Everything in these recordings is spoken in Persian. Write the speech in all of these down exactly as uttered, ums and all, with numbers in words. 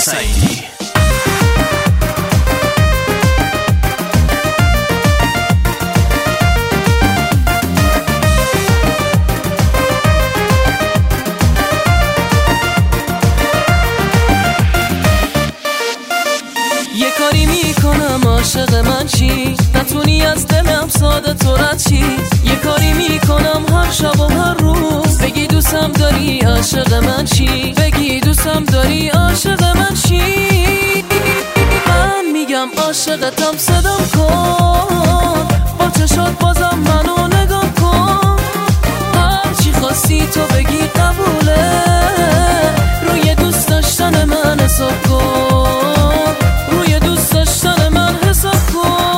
سعیدی. یه کاری میکنم عاشق من چی، نتونی از دلم ساده تو رد چی. یه کاری میکنم هر شب و هر روز، بگی دوستم داری عاشق من چی، بگی دوستم داری عاشق من چی. من میگم عاشقتم صدام کن، با چشات بازم منو نگاه کن. هر چی خواستی تو بگی قبوله، روی دوست داشتن من حساب کن، روی دوست داشتن من حساب کن.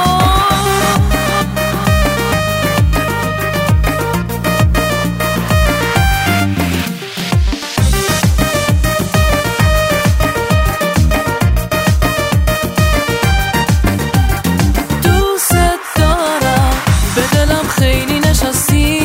دوست دارم به دلم خیلی نشستی،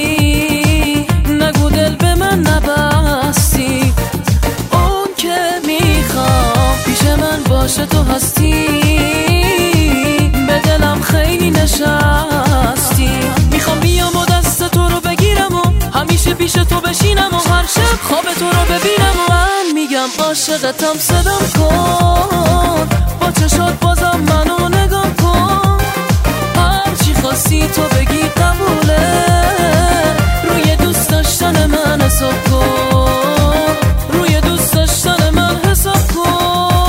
نگو دل به من نبستی. اون که میخوام پیش من باشه تو هستی، به دلم خیلی نشستی. میخوام بیام و دست تو رو بگیرم و همیشه پیش تو بشینم و هر شب خواب تو رو ببینم. و من میگم عاشقتم صدام کن، با چشات بازم منو نگاه کن. هر چی خواستی تو بگی قبوله، روی دوست داشتن من حساب کن، روی دوست داشتن من حساب کن.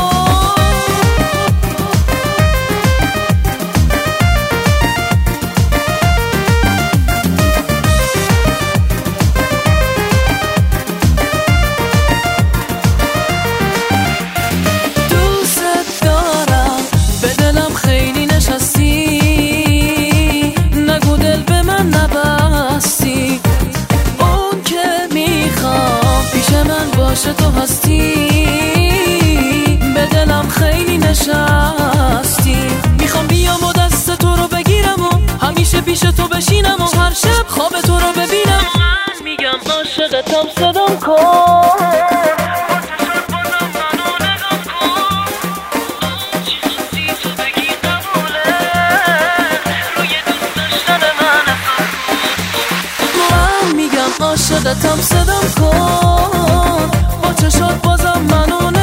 باشه تو هستی، به دلم خیلی نشستی. میخوام بیام و دست تو رو بگیرم و همیشه پیش تو بشینم و هر شب خواب تو رو ببینم. من میگم عاشقتم صدام کن، عاشقتم صدام کن، با چشات بازم منو